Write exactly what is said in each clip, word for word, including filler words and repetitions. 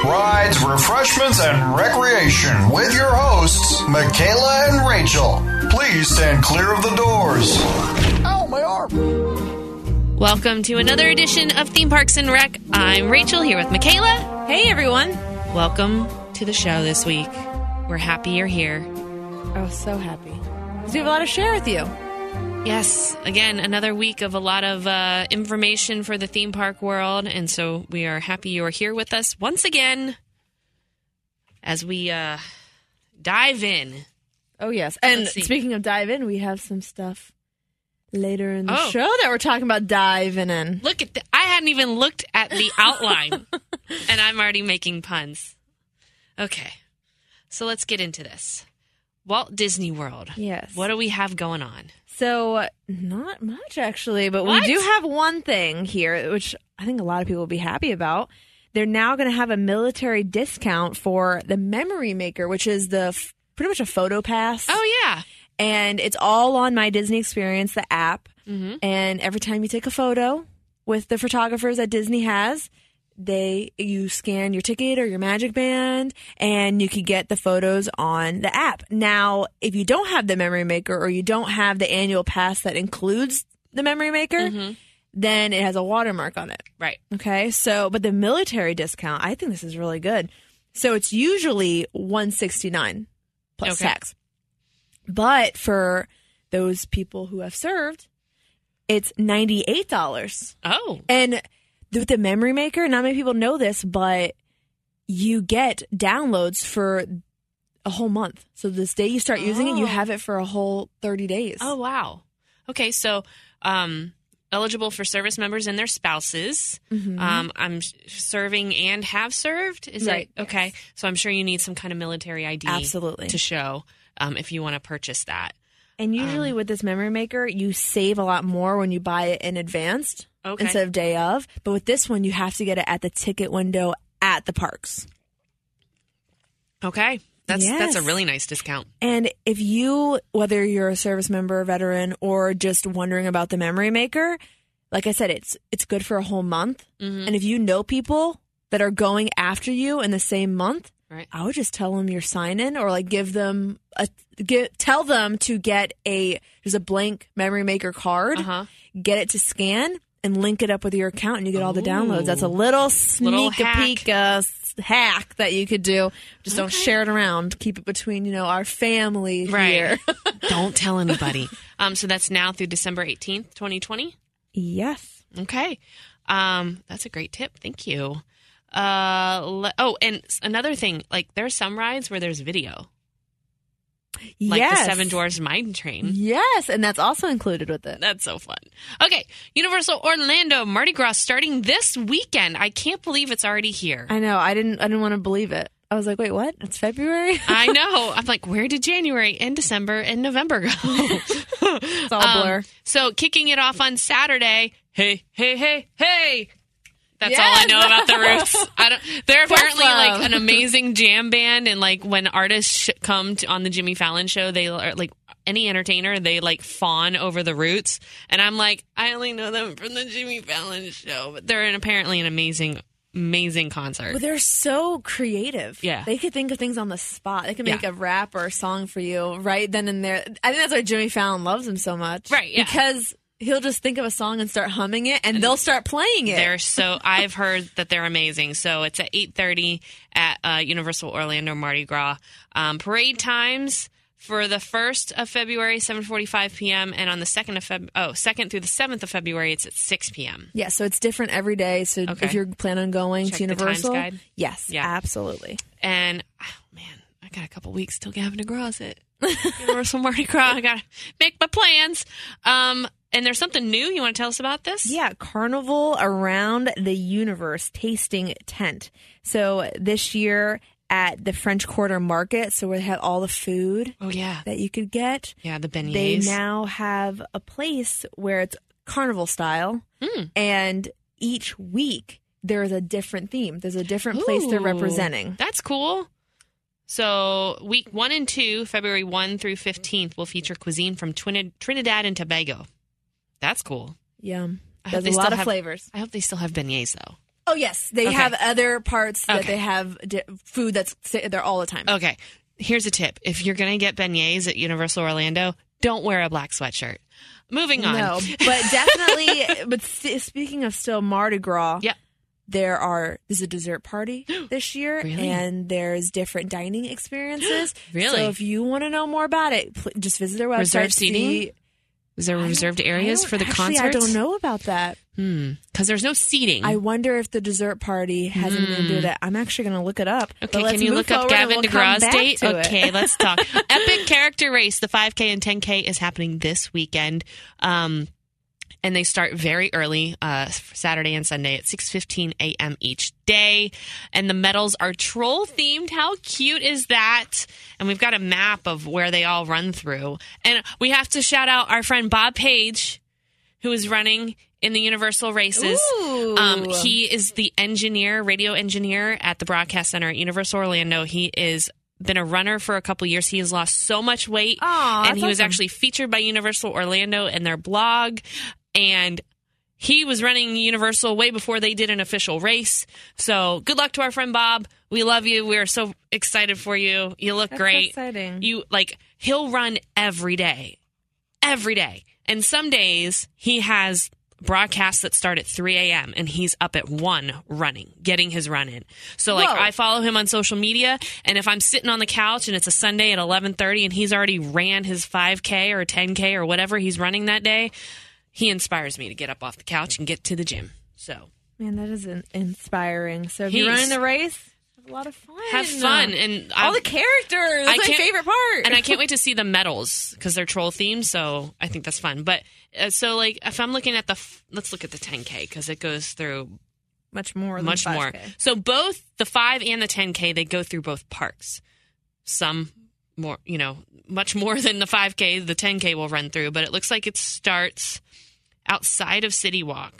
rides, refreshments, and recreation with your hosts, Michaela and Rachel. Please stand clear of the doors. Ow, my arm. Welcome to another edition of Theme Parks and Rec. I'm Rachel here with Michaela. Hey, everyone. Welcome to the show this week. We're happy you're here. Oh, so happy. We have a lot to share with you. Yes, again, another week of a lot of uh, information for the theme park world, and so we are happy you are here with us once again as we uh, dive in. Oh, yes. And speaking of dive in, we have some stuff later in the oh. show that we're talking about diving in. Look at the, I hadn't even looked at the outline, and I'm already making puns. Okay, so let's get into this. Walt Disney World. Yes. What do we have going on? So, not much, actually, but What? we do have one thing here, which I think a lot of people will be happy about. They're now going to have a military discount for the Memory Maker, which is the f- pretty much a photo pass. Oh, yeah. And it's all on My Disney Experience, the app. Mm-hmm. And every time you take a photo with the photographers that Disney has, they you scan your ticket or your Magic Band, and you can get the photos on the app. Now, if you don't have the Memory Maker or you don't have the annual pass that includes the Memory Maker, Mm-hmm. then it has a watermark on it. Right. Okay, so but the military discount, I think this is really good. So it's usually one hundred sixty-nine dollars plus Okay. tax. But for those people who have served, it's ninety-eight dollars. Oh. And with the Memory Maker, not many people know this, but you get downloads for a whole month. So this day you start using Oh. it, you have it for a whole thirty days. Oh, wow. Okay, so um, eligible for service members and their spouses. Mhm. Um, I'm serving and have served. Is Right, it okay? So I'm sure you need some kind of military I D Absolutely. to show um, if you want to purchase that. And usually Um, with this Memory Maker, you save a lot more when you buy it in advance Okay. instead of day of. But with this one, you have to get it at the ticket window at the parks. Okay, that's Yes. that's a really nice discount. And if you, whether you're a service member, veteran, or just wondering about the Memory Maker, like I said, it's it's good for a whole month. Mhm. And if you know people that are going after you in the same month, Right. I would just tell them your sign in, or like give them a get, tell them to get a there's a blank Memory Maker card, Uh-huh. get it to scan and link it up with your account, and you get all the downloads. That's a Ooh. little sneak Little a hack. peek uh, s- hack that you could do. Just don't Okay. share it around. Keep it between you know our family Right. here. Don't tell anybody. um, so that's now through December eighteenth, twenty twenty. Yes. Okay. Um, that's a great tip. Thank you. Uh, le- oh, and s- another thing, like there are some rides where there's video, like yes. the Seven Dwarfs Mine Train. Yes, and that's also included with it. That's so fun. Okay, Universal Orlando Mardi Gras starting this weekend. I can't believe it's already here. I know. I didn't. I didn't want to believe it. I was like, wait, what? It's February? I know. I'm like, where did January and December and November go? It's all a blur. Um, so kicking it off on Saturday. Hey, hey, hey, hey. That's all I Yes. know about the Roots. I don't. They're apparently love. like an amazing jam band, and like when artists sh- come to, on the Jimmy Fallon show, they are like any entertainer, they like fawn over the Roots, and I'm like, I only know them from the Jimmy Fallon show, but they're an, apparently an amazing, amazing concert. But they're so creative. Yeah. They could think of things on the spot. They could make Yeah. a rap or a song for you right then and there. I think that's why Jimmy Fallon loves him so much. Right, yeah. Because he'll just think of a song and start humming it, and they'll start playing it. They're so I've heard that they're amazing. So it's at eight thirty at uh, Universal Orlando Mardi Gras. Um, parade times for the first of February, seven forty-five p.m. and on the second of Feb oh second through the seventh of February, it's at six p.m. Yeah, so it's different every day. So Okay. if you're planning on going Check to the times Universal, guide. yes, Yeah. absolutely. And oh man, I got a couple weeks till Gavin DeGraw's at Universal Mardi Gras. I gotta make my plans. Um, and there's something new you want to tell us about this? Yeah, Carnival Around the Universe tasting tent. So this year at the French Quarter Market, so we have all the food Oh yeah, that you could get. yeah. The beignets. They now have a place where it's carnival style, Mm. and each week there is a different theme. There's a different place they're Ooh, representing. That's cool. So week one and two, February first through fifteenth, will feature cuisine from Twin- Trinidad and Tobago. That's cool. Yum. I hope There's they a lot still of have- flavors. I hope they still have beignets, though. Oh, yes. They Okay. have other parts that Okay. they have di- food that's there all the time. Okay. Here's a tip. If you're going to get beignets at Universal Orlando, don't wear a black sweatshirt. Moving on. No, but definitely. But st- speaking of still Mardi Gras, Yeah. there are there's a dessert party this year, Really? and there's different dining experiences. Really? So if you want to know more about it, pl- just visit their website. Reserved seating? see- Is there reserved I areas don't- for the actually, concerts? I don't know about that. Hmm. Because there's no seating. I wonder if the dessert party has anything to do with it. I'm actually going to look it up. Okay, But let's can you move look up forward and Gavin we'll come DeGraw's back date? to it. Okay, let's talk. Epic Character Race, the five K and ten K is happening this weekend. Um, and they start very early, uh, Saturday and Sunday at six fifteen a.m. each day. And the medals are troll themed. How cute is that? And we've got a map of where they all run through. And we have to shout out our friend Bob Page, who is running in the Universal races. Ooh. Um, he is the engineer, radio engineer at the Broadcast Center at Universal Orlando. He is been a runner for a couple years. He has lost so much weight. Aw, and that's he was awesome. actually featured by Universal Orlando in their blog. And he was running Universal way before they did an official race. So good luck to our friend Bob. We love you. We are so excited for you. You look That's great. exciting. You like he'll run every day. Every day. And some days he has broadcasts that start at three a.m. and he's up at one running, getting his run in. So like Whoa. I follow him on social media, and if I'm sitting on the couch and it's a Sunday at eleven thirty and he's already ran his five K or ten K or whatever he's running that day, he inspires me to get up off the couch and get to the gym. So Man, that is in- inspiring. So if He's- you're running the race, have a lot of fun. have fun. And All I'm- the characters. That's I my can't- favorite part. and I can't wait to see the medals because they're troll themed. So I think that's fun. But uh, so like if I'm looking at the, f- let's look at the ten K because it goes through much more than much more. five K. So both the five and the ten K, they go through both parks. Some more, you know, much more than the five K, the ten K will run through, but it looks like it starts outside of City Walk.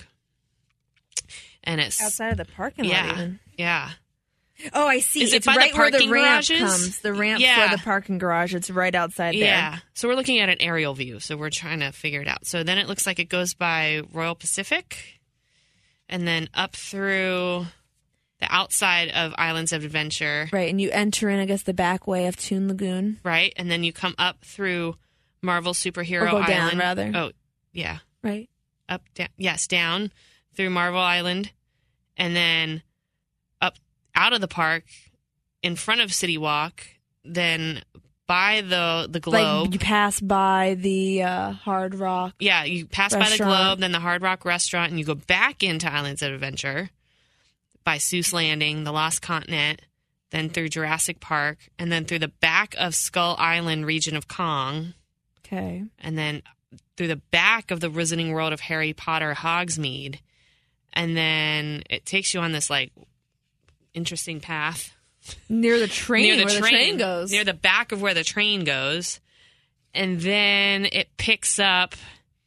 And it's Outside of the parking lot, yeah, even. yeah. Oh, I see. Is it it's by the right where the parking ramp garages? comes. The ramp Yeah. for the parking garage. It's right outside there. Yeah. So we're looking at an aerial view. So we're trying to figure it out. So then it looks like it goes by Royal Pacific and then up through the outside of Islands of Adventure, Right, and you enter in, I guess, the back way of Toon Lagoon. right? And then you come up through Marvel Superhero Or go Island. down, rather. Oh, yeah. Right. Up, down. Yes, down through Marvel Island. And then up out of the park in front of City Walk, then by the the globe. Like you pass by the uh, Hard Rock. Yeah, you pass by the Restaurant. Globe, then the Hard Rock Restaurant, and you go back into Islands of Adventure by Seuss Landing, the Lost Continent, then through Jurassic Park, and then through the back of Skull Island region of Kong, Okay. and then through the back of the Wizarding World of Harry Potter Hogsmeade. And then it takes you on this, like, interesting path. Near the train, near the where train, the train goes. Near the back of where the train goes. And then it picks up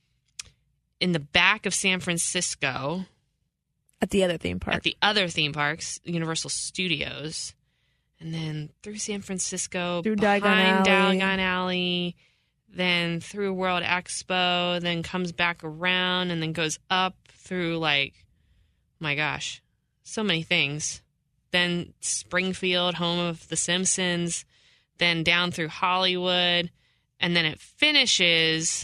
in the back of San Francisco At the other theme park. at the other theme parks, Universal Studios. And then through San Francisco, Through behind Diagon Alley. Diagon Alley, then through World Expo, then comes back around and then goes up through, like, my gosh, so many things. Then Springfield, home of The Simpsons, then down through Hollywood, and then it finishes,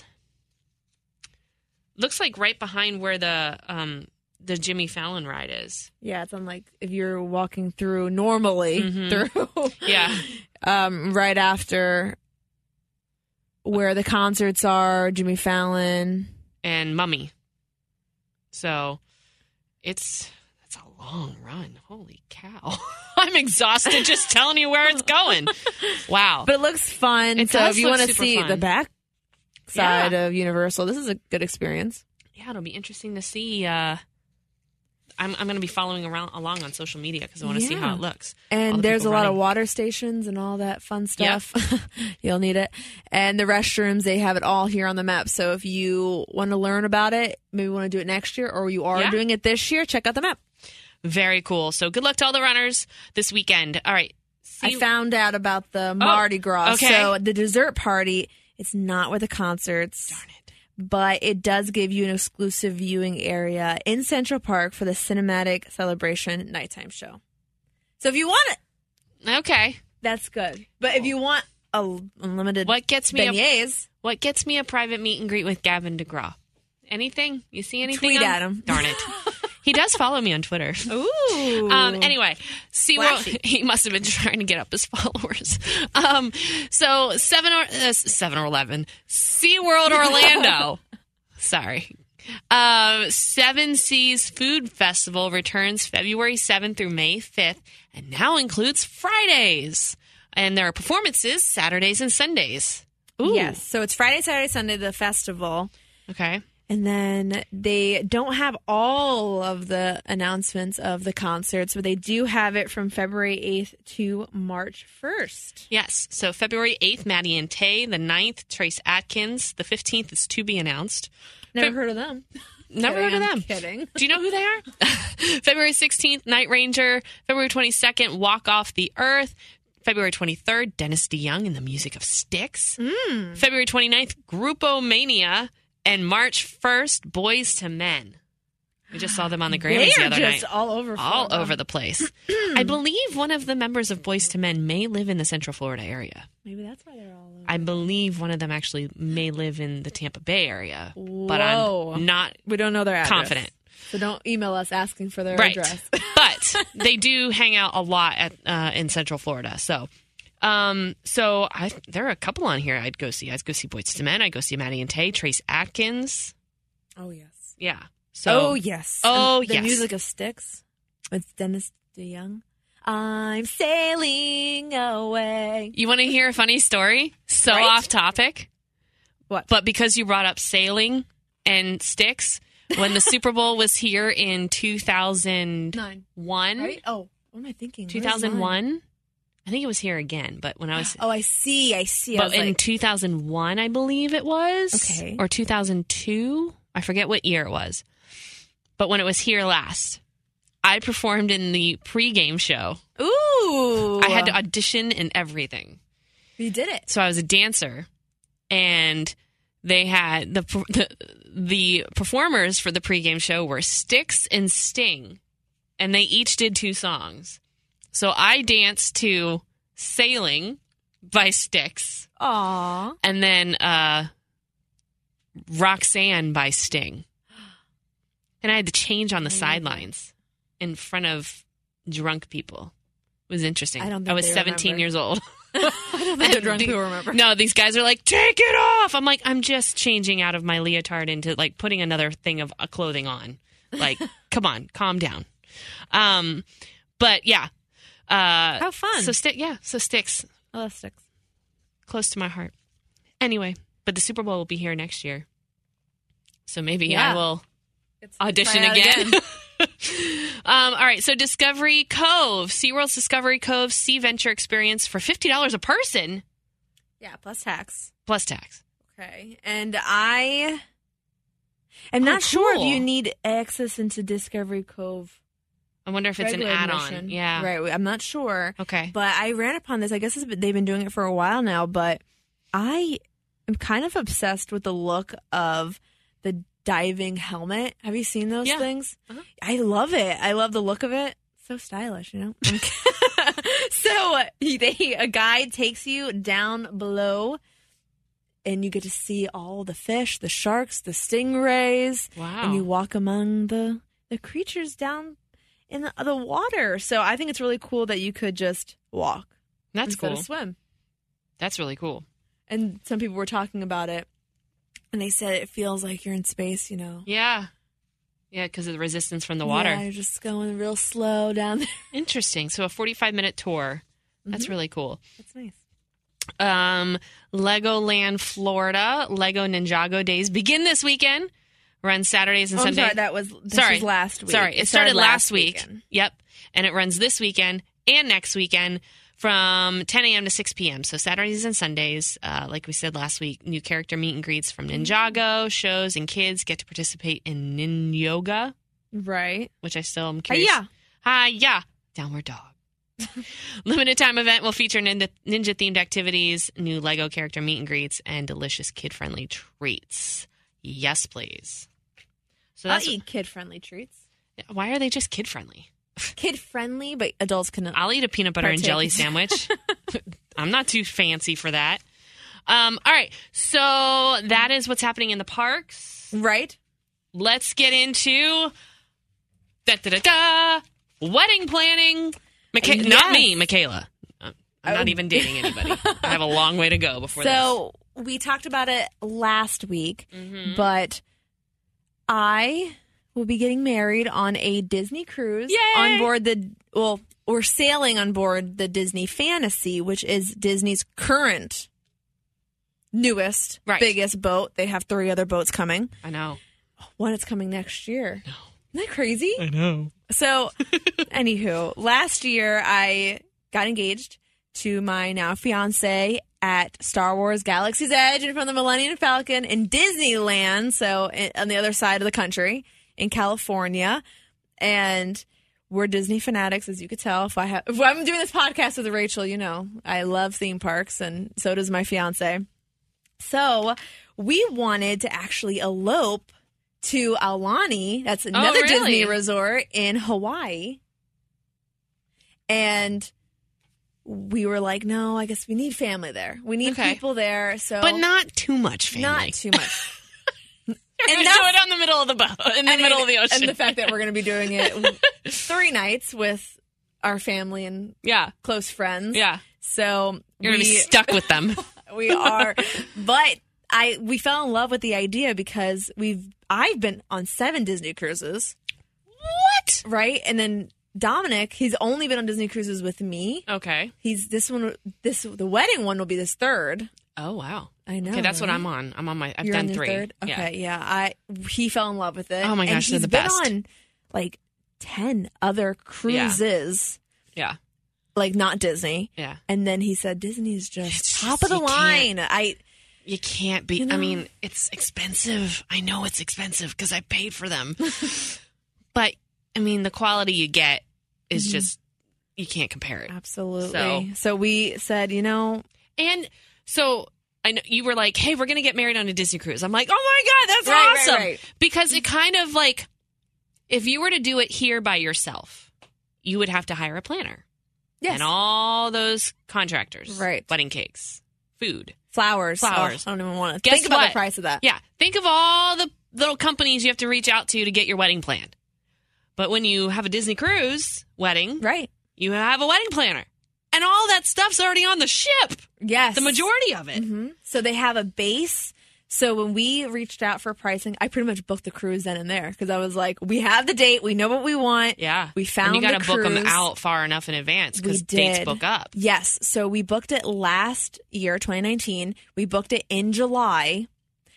looks like right behind where the um, the Jimmy Fallon ride is. Yeah, it's on like if you're walking through normally Mhm. through. Yeah. um, right after where the concerts are, Jimmy Fallon. And Mummy. So it's that's a long run. Holy cow. I'm exhausted just telling you where it's going. Wow. But it looks fun. It so does if you look want to super see fun. the back side Yeah. of Universal, this is a good experience. Yeah, it'll be interesting to see. Uh, I'm I'm going to be following around along on social media because I want to see Yeah. how it looks. And All the there's a people lot of running. water stations and all that fun stuff. You'll need it. And the restrooms, they have it all here on the map. So if you want to learn about it, maybe want to do it next year, or you are Yeah. doing it this year, check out the map. Very cool. So good luck to all the runners this weekend. All right. I See- found out about the Mardi Gras. okay. So the dessert party, it's not with the concerts. Darn it. but it does give you an exclusive viewing area in Central Park for the Cinematic Celebration nighttime show. So if you want it, Okay. that's good. But if you want a unlimited What gets me a, beignets, what gets me a private meet and greet with Gavin DeGraw? Anything? You see anything? tweet on- at him. Darn it. He does follow me on Twitter. Ooh. Um, anyway, SeaWorld, Flashy. he must have been trying to get up his followers. Um, so seven or uh, seven or eleven, SeaWorld Orlando. Sorry. Uh, Seven Seas Food Festival returns February seventh through May fifth and now includes Fridays. And there are performances Saturdays and Sundays. Ooh. Yes. So it's Friday, Saturday, Sunday, the festival. Okay. And then they don't have all of the announcements of the concerts, but they do have it from February eighth to March first. Yes. So February eighth, Maddie and Tay. The ninth, Trace Atkins. The fifteenth is to be announced. Never Fe- heard of them. Never Kidding, heard of I'm them. Kidding. Do you know who they are? February sixteenth, Night Ranger. February twenty-second, Walk Off the Earth. February twenty-third, Dennis DeYoung and the Music of Styx. Mm. February twenty-ninth, Grupo Mania. And March first, Boys to Men. We just saw them on the They Grammys the are other just night. all over All Florida. over the place. I believe one of the members of Boys to Men may live in the Central Florida area. Maybe that's why they're all over. I believe one of them actually may live in the Tampa Bay area. But Whoa. I'm not We don't know their address. confident. So don't email us asking for their Right. address. But they do hang out a lot at uh, in Central Florida. So um, so I, there are a couple on here I'd go see. I'd go see Boys to Men. I'd go see Maddie and Tay, Trace Atkins. Oh, yes. Yeah. So oh, yes. Oh, And the yes. Music of Styx with Dennis DeYoung. I'm sailing away. You want to hear a funny story? So Right? off topic. What? But because you brought up sailing and Styx, when the Super Bowl was here in two thousand one, Nine. Right? Oh, what am I thinking? two Where's thousand mine? one, I think it was here again, but when I was... Oh, I see. I see. I But was in like, two thousand one, I believe it was. Okay. Or two thousand two. I forget what year it was. But when it was here last, I performed in the pregame show. ooh. I had to audition and everything. You did it. So I was a dancer, and they had the the, the performers for the pregame show were Styx and Sting, and they each did two songs. So I danced to "Sailing" by Styx, Aw. and then uh, "Roxanne" by Sting, and I had to change on the sidelines in front of drunk people. It was interesting. I don't think I was they seventeen remember. years old. I don't think the drunk people remember. No, these guys are like, take it off. I'm like, I'm just changing out of my leotard into like putting another thing of uh, clothing on. Like, come on, calm down. Um, but yeah. Uh, How fun. So sti- yeah, so Styx, I love Styx. close to my heart. Anyway, but the Super Bowl will be here next year. So maybe Yeah. I will It's audition try out again. um, all right, so Discovery Cove, SeaWorld's Discovery Cove Sea Venture Experience for fifty dollars a person, Yeah, plus tax. plus tax. Okay. And I am Oh, not sure if cool. you need access into Discovery Cove. I wonder if it's an regular add-on. admission. Yeah. Right. I'm not sure. Okay. But I ran upon this. I guess it's, they've been doing it for a while now, but I am kind of obsessed with the look of the diving helmet. Have you seen those Yeah. things? Uh-huh. I love it. I love the look of it. So stylish, you know? So they, a guide takes you down below and you get to see all the fish, the sharks, the stingrays. Wow. And you walk among the, the creatures down in the, the water. So I think it's really cool that you could just walk That's instead cool. of swim. That's really cool. And some people were talking about it, and they said it feels like you're in space, you know? Yeah. Yeah, because of the resistance from the water. Yeah, you're just going real slow down there. Interesting. So a forty-five minute tour. That's really cool. That's nice. Um, Legoland Florida, Lego Ninjago Days begin this weekend. Run Saturdays and Oh, I'm Sundays. sorry, that was, this sorry. was last week. Sorry, it, started, last week. weekend. Yep. And it runs this weekend and next weekend from ten a.m. to six p.m. So Saturdays and Sundays, uh, like we said last week, new character meet and greets from Ninjago, shows, and kids get to participate in Nin Yoga, Right. which I still am Uh, curious. yeah. Hi, yeah. Downward dog. Limited time event will feature ninja, ninja themed activities, new Lego character meet and greets, and delicious kid friendly treats. Yes, please. So I'll that's eat kid-friendly treats. why are they just kid-friendly? Kid-friendly, but adults can. I'll eat a peanut butter and partake. jelly sandwich. I'm not too fancy for that. Um, all right. So that is what's happening in the parks. Right? Let's get into da da da da wedding planning. Micha- Yes. Not me, Michaela. I'm not Oh. even dating anybody. I have a long way to go before So we talked about it last week, Mhm. but I will be getting married on a Disney cruise Yay! on board the, well, we're sailing on board the Disney Fantasy, which is Disney's current newest, Right. biggest boat. They have three other boats coming. this. I know. One is coming next year. No. Isn't that crazy? I know. So, anywho, last year I got engaged to my now fiance at Star Wars Galaxy's Edge in front of the Millennium Falcon in Disneyland, so in, on the other side of the country in California. And we're Disney fanatics, as you could tell. If I have, if I'm doing this podcast with Rachel, you know, I love theme parks, and so does my fiance. So we wanted to actually elope to Aulani. That's another really? Disney resort in Hawaii. And we were like, no, I guess we need family there. We need Okay. people there. So But not too much family. not too much. And enough- do it on the middle of the boat, in the I mean, middle of the ocean. And the fact that we're going to be doing it three nights with our family and yeah, close friends. yeah. So You're we, gonna be stuck with them. we are, but I we fell in love with the idea because we've I've been on seven Disney cruises, What? right? And then Dominic, he's only been on Disney cruises with me. Okay. He's this one, this the wedding one will be his third. Oh wow. I know. Okay, that's what right? I'm on. I'm on my. I've You're done on your three. third? Yeah. Okay, yeah. I he fell in love with it. Oh my and gosh, they're he's the been best. on like ten other cruises, Yeah. like not Disney. Yeah. And then he said Disney's just It's top just- of the you line. can't- I You can't be. You know? I mean, it's expensive. I know it's expensive because I paid for them. But I mean, the quality you get is Mm-hmm. just you can't compare it. absolutely. So- So, we said, you know, And so I know you were like, "Hey, we're gonna get married on a Disney cruise." I'm like, "Oh my god, that's Right, right, awesome!" right. Because it kind of like, if you were to do it here by yourself, you would have to hire a planner yes, and all those contractors, Right. Wedding cakes, food. flowers, Flowers. Oh, I don't even want to Guess think about what? the price of that. Yeah, think of all the little companies you have to reach out to to get your wedding planned. But when you have a Disney cruise wedding, Right. you have a wedding planner. And all that stuff's already on the ship. Yes, The majority of it. hmm So they have a base. So when we reached out for pricing, I pretty much booked the cruise then and there because I was like, we have the date, we know what we want. Yeah. We found and you got to the book them cruise. out far enough in advance because We dates did. book up. Yes. So we booked it last year, twenty nineteen. We booked it in July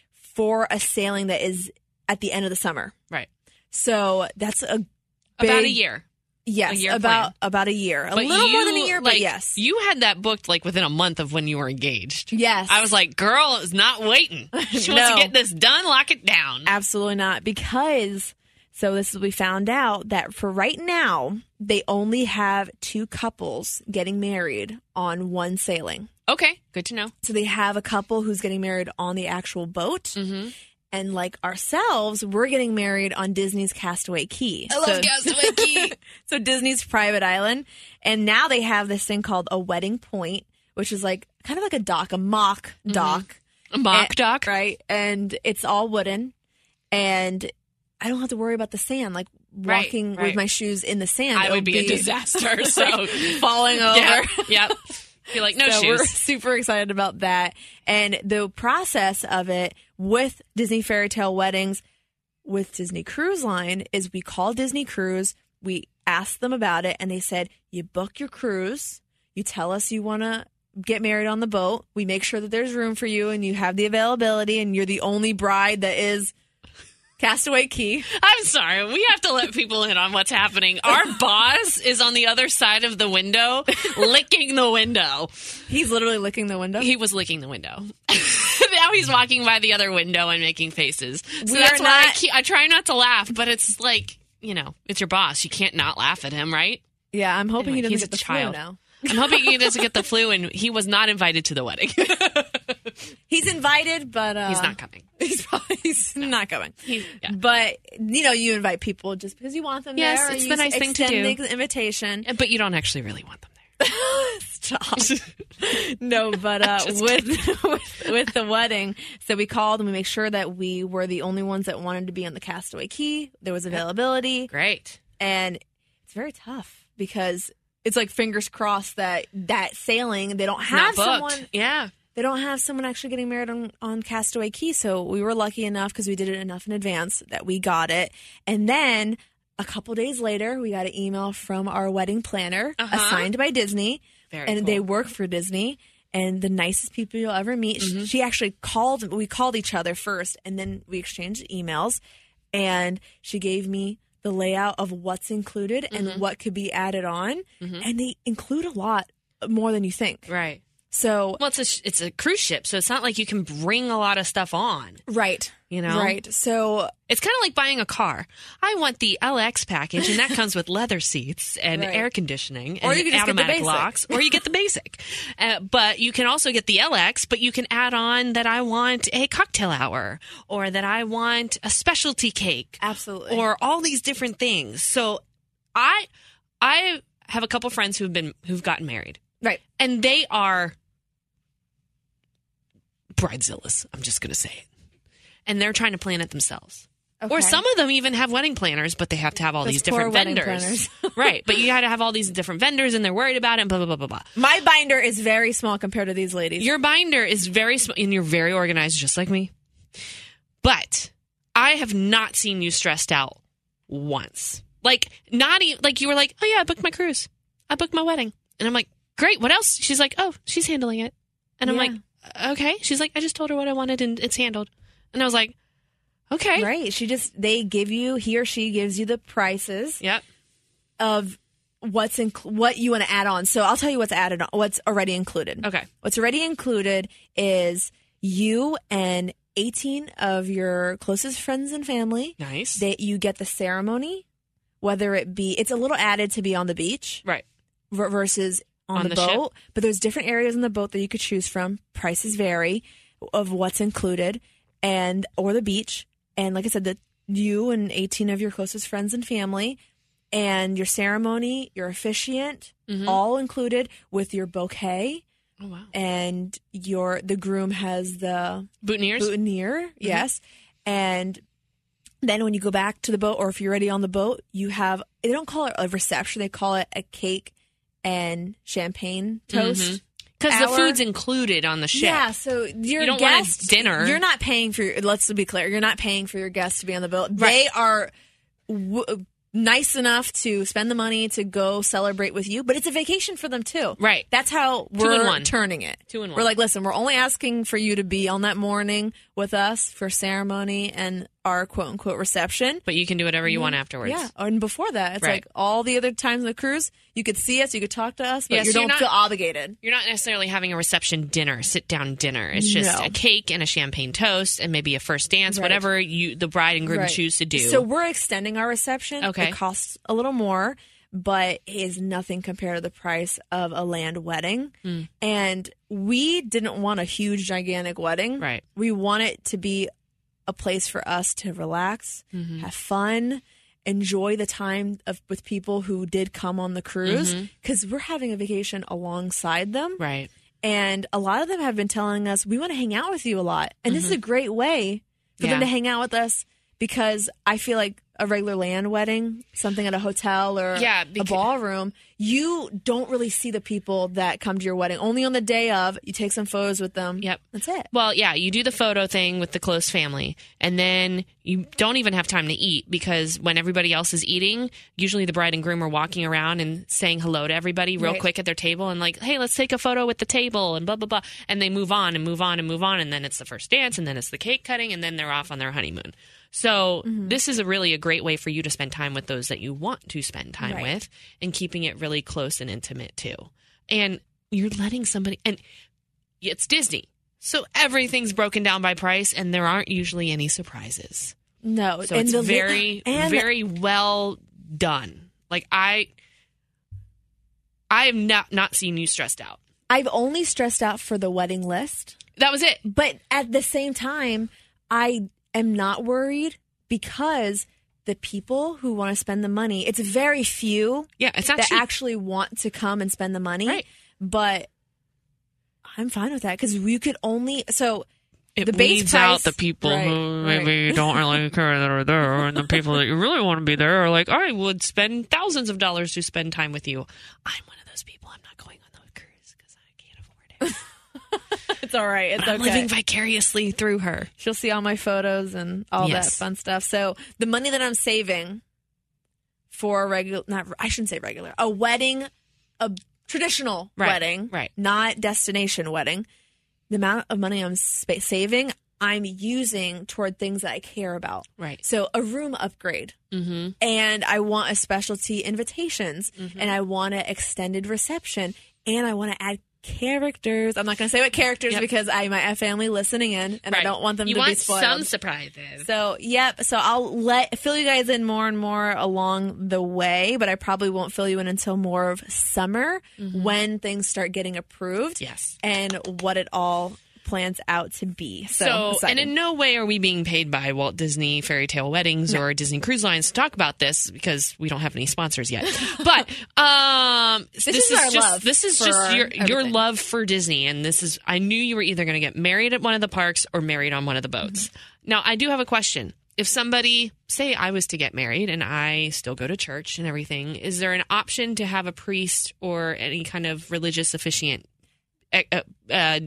for a sailing that is at the end of the summer. Right. So that's a big, About a year. Yes, a year about plan. about a year. A But little more than a you, year, like, but yes. You had that booked like within a month of when you were engaged. Yes. I was like, girl is not waiting. She wants No. to get this done, lock it down. Absolutely not. Because, so this is, we found out that for right now, they only have two couples getting married on one sailing. Okay, good to know. So they have a couple who's getting married on the actual boat. Mm-hmm. And like ourselves, we're getting married on Disney's Castaway Key. I love so, Castaway Key. so Disney's private island. And now they have this thing called a wedding point, which is like kind of like a dock, a mock dock. A mock And- dock. Right. And it's all wooden. And I don't have to worry about the sand. Like Right, walking right. with my shoes in the sand. I it'll would be, a disaster. So falling over. yeah, yep. You're like, no so we're shoes. super excited about that. And the process of it with Disney Fairy Tale Weddings, with Disney Cruise Line, is we call Disney Cruise, we ask them about it, and they said, you book your cruise, you tell us you want to get married on the boat, we make sure that there's room for you and you have the availability and you're the only bride that is Castaway Key. I'm sorry. We have to let people in on what's happening. Our boss is on the other side of the window, licking the window. He's literally licking the window. He was licking the window. Now he's walking by the other window and making faces. So We that's are why I, not- keep, I try not to laugh, but it's like, you know, it's your boss. You can't not laugh at him, right? yeah, I'm hoping Anyway, he doesn't he's get a the child. flu now. I'm hoping he doesn't get the flu, and he was not invited to the wedding. He's invited, but uh, He's not coming. He's probably he's no. not coming. He's, yeah. But you know, you invite people just because you want them yes, there. It's you the nice thing to do. The invitation, but you don't actually really want them there. Stop. No, but uh, with, with with the wedding, so we called and we make sure that we were the only ones that wanted to be on the Castaway Cay. There was availability. Great, and it's very tough because it's like fingers crossed that that sailing they don't have someone. Yeah. They don't have someone actually getting married on, on Castaway Cay, so we were lucky enough because we did it enough in advance that we got it. And then a couple days later, we got an email from our wedding planner uh-huh. assigned by Disney, Very and cool. they work for Disney. And the nicest people you'll ever meet. Mm-hmm. She actually called. We called each other first, and then we exchanged emails. And she gave me the layout of what's included and mm-hmm. what could be added on, mm-hmm. and they include a lot more than you think. Right. So, well, it's a it's a cruise ship, so it's not like you can bring a lot of stuff on. Right. You know? Right. So it's kind of like buying a car. I want the L X package, and that comes with leather seats and right. air conditioning or and you can just automatic get the locks, or you get the basic. Uh, but you can also get the L X, but you can add on that I want a cocktail hour, or that I want a specialty cake. Absolutely. Or all these different things. So I I have a couple friends who've been who've gotten married. Right. And they are bridezillas. I'm just going to say it. And they're trying to plan it themselves. Okay. Or some of them even have wedding planners, but they have to have all Those these different vendors. Right. But you got to have all these different vendors, and they're worried about it, and blah, blah, blah, blah, blah. My binder is very small compared to these ladies. Your binder is very small, and you're very organized, just like me. But I have not seen you stressed out once. Like, not even, like you were like, oh, yeah, I booked my cruise. I booked my wedding. And I'm like, great, what else? She's like, oh, she's handling it. And I'm yeah. like, okay. She's like, I just told her what I wanted, and it's handled. And I was like, okay. Right. She just, they give you, he or she gives you the prices yep. of what's in, what you want to add on. So I'll tell you what's added on, what's already included. Okay. What's already included is you and eighteen of your closest friends and family. Nice. That you get the ceremony, whether it be, it's a little added to be on the beach. Right. Versus on, on the, the boat. Ship. But there's different areas on the boat that you could choose from. Prices vary of what's included. And or the beach, and like I said, that you and eighteen of your closest friends and family, and your ceremony, your officiant, mm-hmm. all included with your bouquet. Oh wow! And your the groom has the boutonnieres. Boutonniere, mm-hmm. yes. And then when you go back to the boat, or if you're already on the boat, you have they don't call it a reception; they call it a cake and champagne toast. Mm-hmm. Because the food's included on the ship. Yeah, so your you don't guests, want dinner. You're not paying for your, let's be clear, you're not paying for your guests to be on the boat. Right. They are w- nice enough to spend the money to go celebrate with you, but it's a vacation for them too. Right. That's how Two in we're one. turning it. Two in one. We're like, listen, we're only asking for you to be on that morning with us for ceremony and our quote unquote reception. But you can do whatever you want afterwards. Yeah. And before that, it's right. like all the other times on the cruise, you could see us, you could talk to us, but yeah, you so don't not, feel obligated. You're not necessarily having a reception dinner, sit down dinner. It's just no. a cake and a champagne toast and maybe a first dance, right. whatever you the bride and groom right. choose to do. So we're extending our reception. Okay. It costs a little more, but is nothing compared to the price of a land wedding. Mm. And we didn't want a huge, gigantic wedding. Right. We want it to be a place for us to relax, mm-hmm. have fun, enjoy the time of, with people who did come on the cruise, because mm-hmm. we're having a vacation alongside them. Right. And a lot of them have been telling us, we want to hang out with you a lot. And mm-hmm. this is a great way for yeah. them to hang out with us, because I feel like a regular land wedding, something at a hotel or yeah, a ballroom, you don't really see the people that come to your wedding. Only on the day of, you take some photos with them. Yep. That's it. Well, yeah, you do the photo thing with the close family, and then you don't even have time to eat, because when everybody else is eating, usually the bride and groom are walking around and saying hello to everybody real right. quick at their table and like, hey, let's take a photo with the table and blah, blah, blah. And they move on and move on and move on, and then it's the first dance, and then it's the cake cutting, and then they're off on their honeymoon. So mm-hmm. this is a really a great way for you to spend time with those that you want to spend time right. with, and keeping it really close and intimate too. And you're letting somebody, and it's Disney, so everything's broken down by price, and there aren't usually any surprises. No. So and it's the, very, and very well done. Like I, I have not, not seen you stressed out. I've only stressed out for the wedding list. That was it. But at the same time, I am not worried because the people who want to spend the money, it's very few yeah, it's not that cheap. actually want to come and spend the money. Right. But I'm fine with that because you could only so it the base weeds price, out the people right, who maybe right. don't really care that are there, and the people that you really want to be there are like, I would spend thousands of dollars to spend time with you. I'm one of those people. I'm not going on the cruise because I can't afford it. It's all right. It's but I'm okay. living vicariously through her. She'll see all my photos and all Yes. that fun stuff. So the money that I'm saving for a regular, not I shouldn't say regular, a wedding, a traditional Right, wedding, right. not destination wedding. The amount of money I'm spa- saving, I'm using toward things that I care about. Right. So a room upgrade. Mm-hmm. And I want a specialty invitations. Mm-hmm. And I want an extended reception. And I want to add characters. I'm not going to say what characters Yep. because I might have family listening in and I Right. don't want them you to want be spoiled. some surprises. So, yep. So I'll let fill you guys in more and more along the way, but I probably won't fill you in until more of summer when things start getting approved. Yes. And what it all plans out to be. So, So, and excited. in no way are we being paid by Walt Disney Fairy Tale Weddings or Disney Cruise Lines to talk about this because we don't have any sponsors yet. But um, this, is our just love this is for just your your everything. love for Disney, and this is I knew you were either going to get married at one of the parks or married on one of the boats. Mm-hmm. Now, I do have a question. If somebody, say I was to get married and I still go to church and everything, is there an option to have a priest or any kind of religious officiant uh, uh,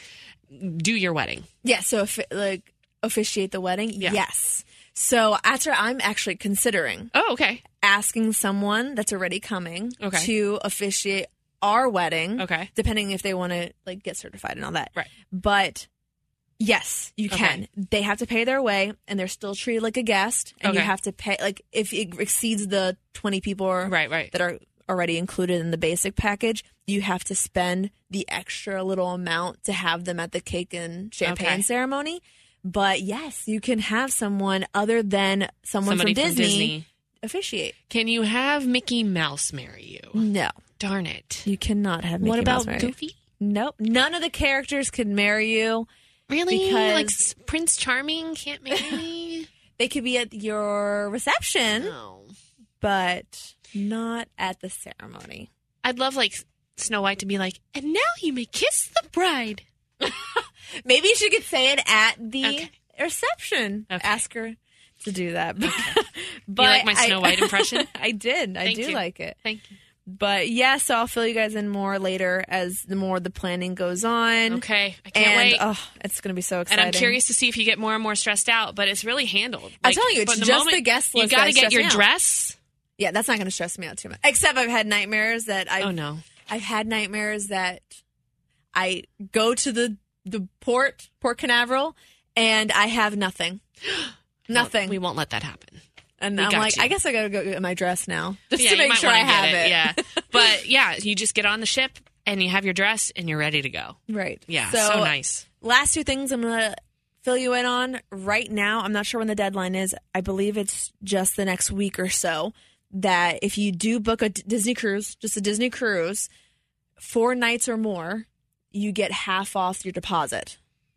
do your wedding? Yeah, so if, like officiate the wedding? Yeah. Yes. So after I'm actually considering Oh, okay. asking someone that's already coming Okay. to officiate our wedding. Okay. Depending if they want to like get certified and all that. Right. But yes, you can. Okay. They have to pay their way and they're still treated like a guest and you Okay. have to pay like if it exceeds the twenty people or, Right, right. that are already included in the basic package, you have to spend the extra little amount to have them at the cake and champagne Okay. ceremony. But yes, you can have someone other than someone Somebody from from Disney, Disney. officiate. Can you have Mickey Mouse marry you? No, Darn it. you cannot have Mickey What Mouse about marry you. Goofy? Nope. None of the characters can marry you. Really? Because- like S- Prince Charming can't marry me? They could be at your reception, No. but not at the ceremony. I'd love like Snow White to be like, and now you may kiss the bride. Maybe she could say it at the Okay. reception. Okay. Ask her to do that. But, You like my I- Snow White impression? I did. I Thank do you. like it. Thank you. But yeah, so I'll fill you guys in more later as the more the planning goes on. Okay. I can't And wait. oh, it's going to be so and exciting. I'm curious to see if you get more and more stressed out, but it's really handled. I'm Like, telling you, it's from just moment the guest You list got to that get stressed your me out. dress. Yeah, that's not going to stress me out too much. Except I've had nightmares that I've Oh, no. I've had nightmares that I go to the the port, Port Canaveral, and I have nothing. Nothing. We won't let that happen. and we I'm got like, you. I guess I got to go get my dress now. Just Yeah, to you make might sure wanna I have get it. Yeah. But yeah, you just get on the ship and you have your dress and you're ready to go. Right. Yeah. So, nice. Last two things I'm going to fill you in on right now. I'm not sure when the deadline is. I believe it's just the next week or so. That if you do book a D- Disney cruise, just a Disney cruise, four nights or more, you get half off your deposit.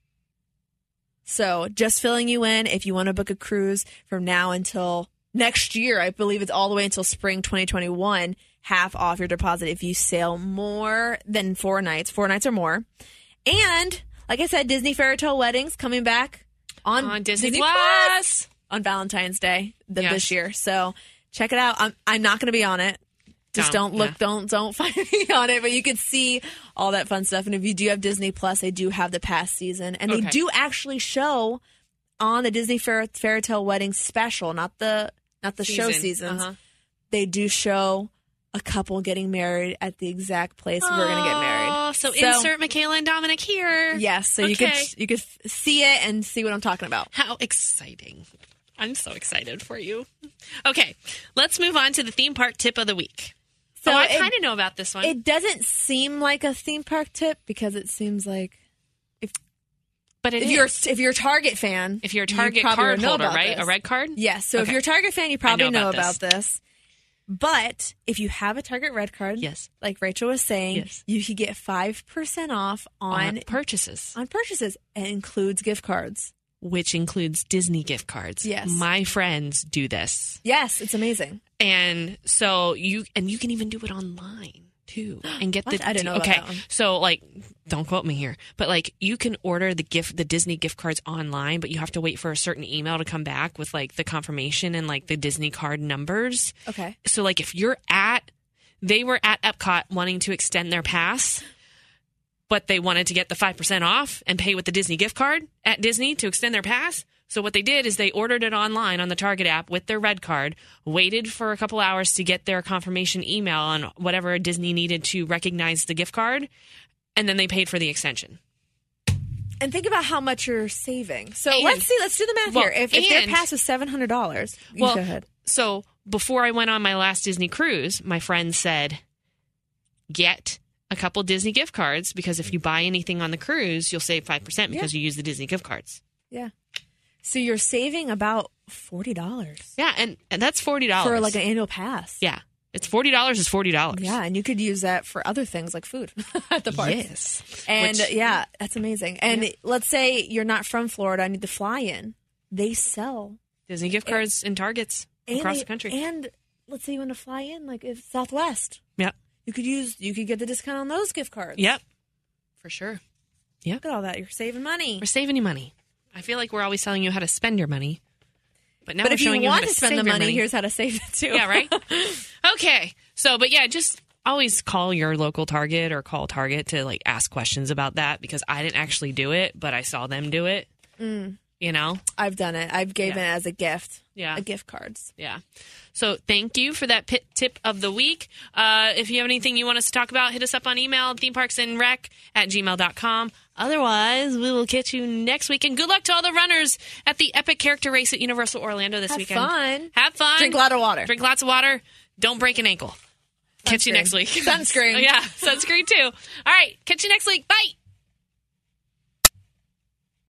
So just filling you in, if you want to book a cruise from now until next year, I believe it's all the way until spring twenty twenty-one, half off your deposit if you sail more than four nights, four nights or more. And like I said, Disney Fairy Tale Weddings coming back on, On Disney, Disney Plus. on Valentine's Day th- Yes. this year. So check it out. I'm I'm not going to be on it. Just Don't, don't, look, yeah. don't don't find me on it. But you can see all that fun stuff. And if you do have Disney Plus, they do have the past season, and they Okay. do actually show on the Disney Fair, Fairy Tale Wedding special, not the not the show Season. seasons. Uh-huh. They do show a couple getting married at the exact place we're going to get married. Oh, so, insert Michaela and Dominic here. Yes, so you Okay. could you could see it and see what I'm talking about. How exciting. I'm so excited for you. Okay, let's move on to the theme park tip of the week. So oh, I it- kind of know about this one. It doesn't seem like a theme park tip because it seems like but it if is. you're if you're a Target fan, if you're a you Target probably card would know holder, about right? this. A red card? Yes. So if Okay. you're a Target fan, you probably know know about about this. But if you have a Target Red Card, Yes. like Rachel was saying, Yes. you could get five percent off on, On purchases, on purchases. It includes gift cards. which includes Disney gift cards. Yes. My friends do this. Yes, it's amazing. And so you and you can even do it online too and get the What? I didn't know about okay that one. so like don't quote me here, but like you can order the gift the Disney gift cards online, but you have to wait for a certain email to come back with like the confirmation and like the Disney card numbers. Okay. So like if you're at they were at Epcot wanting to extend their pass, but they wanted to get the five percent off and pay with the Disney gift card at Disney to extend their pass. So what they did is they ordered it online on the Target app with their Red Card, waited for a couple hours to get their confirmation email on whatever Disney needed to recognize the gift card, and then they paid for the extension. And think about how much you're saving. So And- let's see. Let's do the math well, here. If, if their and- pass was seven hundred dollars, Well, go ahead. so before I went on my last Disney cruise, my friend said, get a couple Disney gift cards because if you buy anything on the cruise, you'll save five percent because Yeah. you use the Disney gift cards. Yeah. So you're saving about forty dollars Yeah, and, and that's forty dollars. for like an annual pass. Yeah, it's forty dollars is forty dollars. Yeah, and you could use that for other things like food at the park. Yes. And Which- yeah, that's amazing. And Yeah. let's say you're not from Florida, I need to fly in. They sell Disney gift cards in Targets and across they- the country. And let's say you want to fly in, like if Southwest, Yep. you could use you could get the discount on those gift cards. Yep. For sure. Look at all that. You're saving money. We're saving you money. I feel like we're always telling you how to spend your money. But now But we're if you showing you, want how to to spend save the your money, money. here's how to save it too. Yeah, right? Okay. So, but yeah, just always call your local Target or call Target to like ask questions about that because I didn't actually do it, but I saw them do it. Mm. You know? I've done it. I've given Yeah. it as a gift. Yeah. A gift cards. Yeah. So thank you for that pit tip of the week. Uh, if you have anything you want us to talk about, hit us up on email, themeparksandrec at gmail dot com. Otherwise, we will catch you next week. And good luck to all the runners at the Epic Character Race at Universal Orlando this Have weekend. fun. Have fun. Drink a lot of water. Drink lots of water. Don't break an ankle. Catch you Sunscreen. next week. Sunscreen. Yeah, sunscreen too. All right. Catch you next week. Bye.